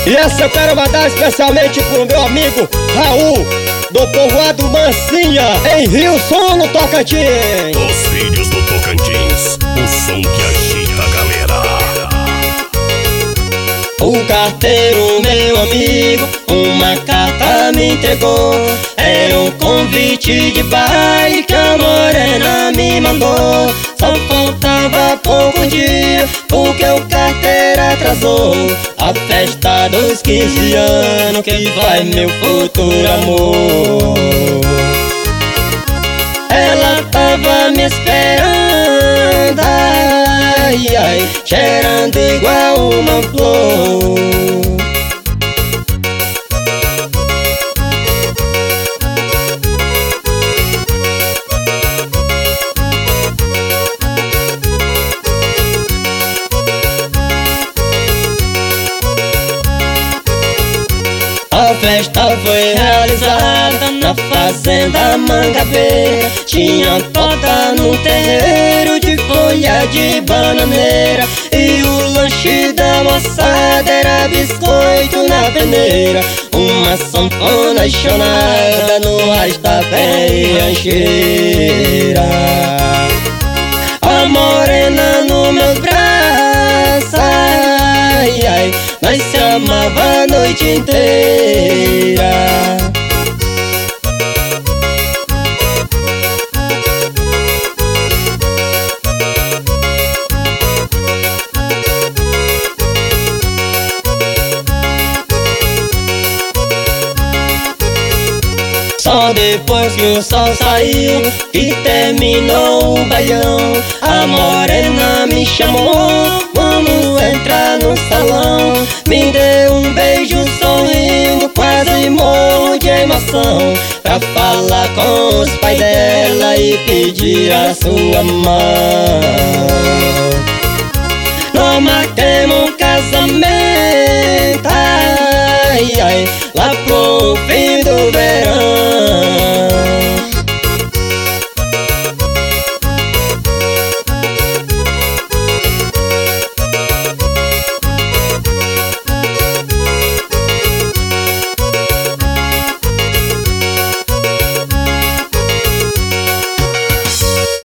E essa eu quero mandar especialmente pro meu amigo Raul, do povoado Mansinha, em Rio Som, no Tocantins. Os filhos do Tocantins, o som que agita a galera. O carteiro, meu amigo, uma carta me entregou. Era um convite de baile que a morena me mandou. Só faltava pouco dia, porque o carteiro atrasou a festa dos 15 anos, que vai meu futuro amor. Ela tava me esperando, ai, ai, cheirando igual uma flor. A festa foi realizada na fazenda Mangabeira. Tinha torta no terreiro de folha de bananeira, e o lanche da moçada era biscoito na peneira. Uma sanfona chonada no rastapé e rancheira. A morena no meus braços, ai, ai, nós se amava a noite inteira. Só depois que o sol saiu e terminou o bailão, a morena me chamou, vamos entrar no salão. Me deu um beijo sorrindo, quase morro de emoção, pra falar com os pais dela e pedir a sua mão. Nós marquemos um casamento, ai, ai, lá pro fim do verão.